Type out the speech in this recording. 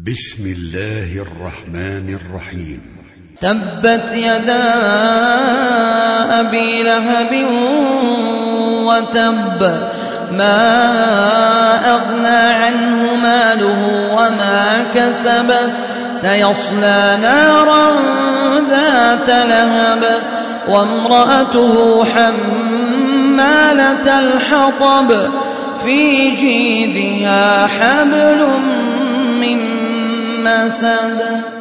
بسم الله الرحمن الرحيم. تبت يدا أبي لهب وتب، ما أغنى عنه ماله وما كسب، سيصلى نارا ذات لهب وامرأته حمالة الحطب في جيدها حبل من مسد.